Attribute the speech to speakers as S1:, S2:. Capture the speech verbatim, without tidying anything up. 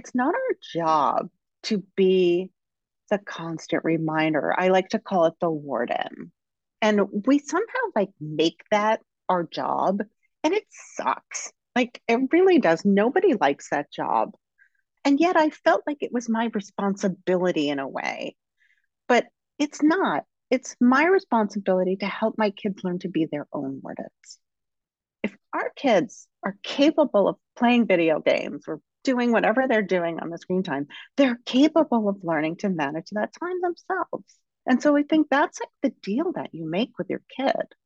S1: it's not our job to be the constant reminder. I like to call it the warden. And we somehow like make that our job, and it sucks. Like it really does. Nobody likes that job. And yet I felt like it was my responsibility in a way, but it's not. It's my responsibility to help my kids learn to be their own wardens. If our kids are capable of playing video games or doing whatever they're doing on the screen time, they're capable of learning to manage that time themselves. And so I think that's like the deal that you make with your kid.